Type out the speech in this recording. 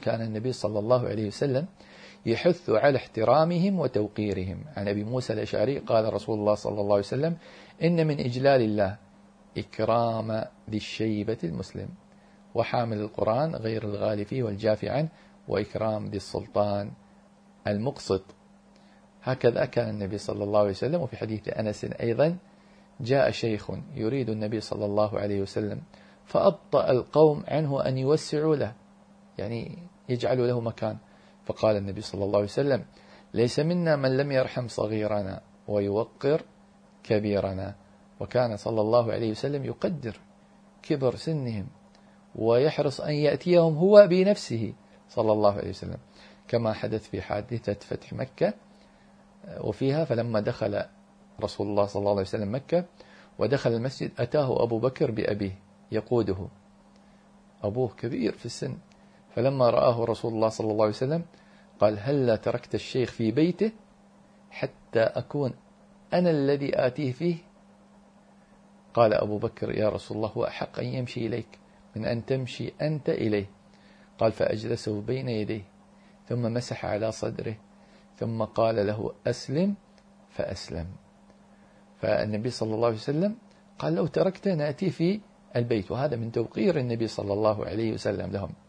كان النبي صلى الله عليه وسلم يحث على احترامهم وتوقيرهم. عن أبي موسى الأشعري قال رسول الله صلى الله عليه وسلم: إن من إجلال الله إكرام ذي الشيبة المسلم، وحامل القرآن غير الغالي فيه والجافي عنه، وإكرام ذي السلطان المقسط. هكذا كان النبي صلى الله عليه وسلم. وفي حديث أنس أيضا: جاء شيخ يريد النبي صلى الله عليه وسلم فأبطأ القوم عنه أن يوسعوا له، يعني يجعلوا له مكان، فقال النبي صلى الله عليه وسلم: ليس منا من لم يرحم صغيرنا ويوقر كبيرنا. وكان صلى الله عليه وسلم يقدر كبر سنهم ويحرص أن يأتيهم هو بنفسه صلى الله عليه وسلم، كما حدث في حادثة فتح مكة، وفيها فلما دخل رسول الله صلى الله عليه وسلم مكة ودخل المسجد أتاه أبو بكر بأبيه يقوده، أبوه كبير في السن، فلما رآه رسول الله صلى الله عليه وسلم قال: هل تركت الشيخ في بيته حتى أكون أنا الذي آتيه فيه؟ قال أبو بكر: يا رسول الله، هو أحق أن يمشي إليك من أن تمشي أنت إليه. قال: فأجلسه بين يديه ثم مسح على صدره ثم قال له: أسلم، فأسلم. فالنبي صلى الله عليه وسلم قال: لو تركت نأتي في البيت. وهذا من توقير النبي صلى الله عليه وسلم لهم.